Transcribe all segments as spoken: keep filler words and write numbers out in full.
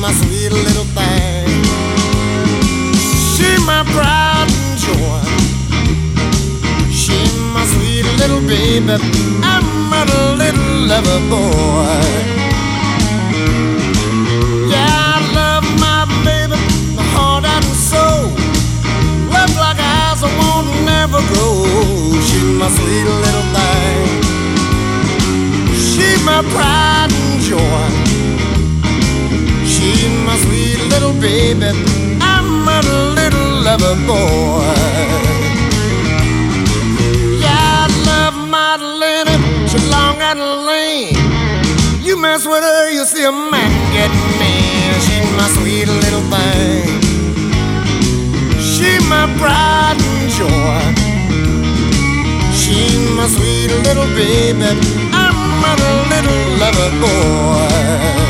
my sweet little thing. She's my pride and joy. She's my sweet little baby. I'm a little lover boy. Yeah, I love my baby, my heart and soul. Love like eyes I won't never grow. She's my sweet little thing. She's my pride and joy. She's my sweet little baby. I'm a little lover boy. Yeah, I love my Lenny. She's long and lean. You mess with her, you'll see a man get mean. She's my sweet little thing. She's my pride and joy. She's my sweet little baby. I'm a little lover boy.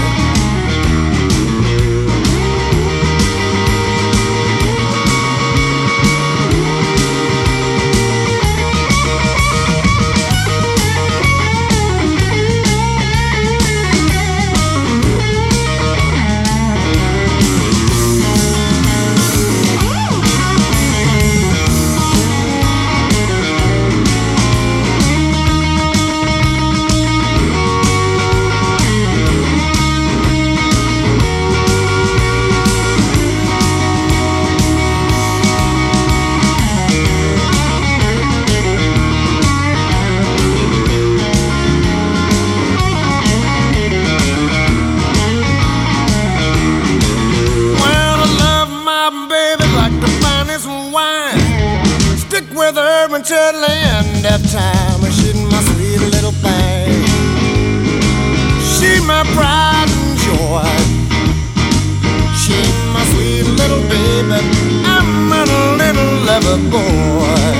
With her until the end of time. She's my sweet little thing. She's my pride and joy. She's my sweet little baby. I'm a little lover boy.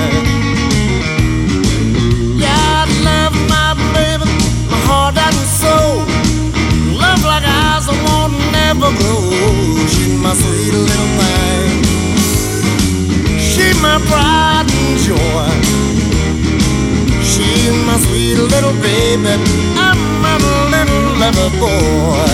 Yeah, I love my baby, my heart and soul. Love like eyes I won't never grow. She's my sweet little thing. She's my pride and joy. She's my sweet little baby. I'm a little lover boy.